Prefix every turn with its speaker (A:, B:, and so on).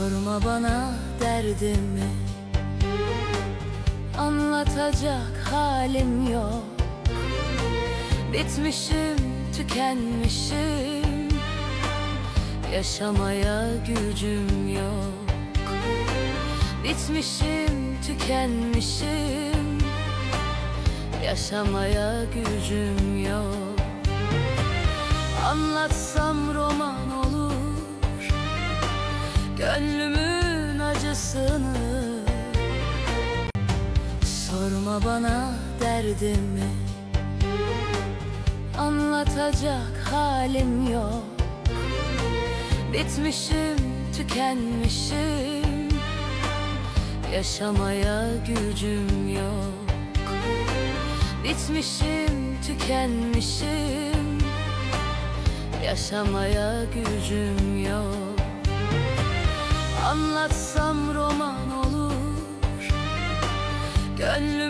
A: Sorma bana derdimi, anlatacak halim yok. Bitmişim, tükenmişim, yaşamaya gücüm yok. Bitmişim, tükenmişim, yaşamaya gücüm yok. Anlatsam roman olur, gönlümün acısını. Sorma bana derdimi, anlatacak halim yok. Bitmişim, tükenmişim, yaşamaya gücüm yok. Bitmişim, tükenmişim, yaşamaya gücüm yok. Anlatsam roman olur, gönlüm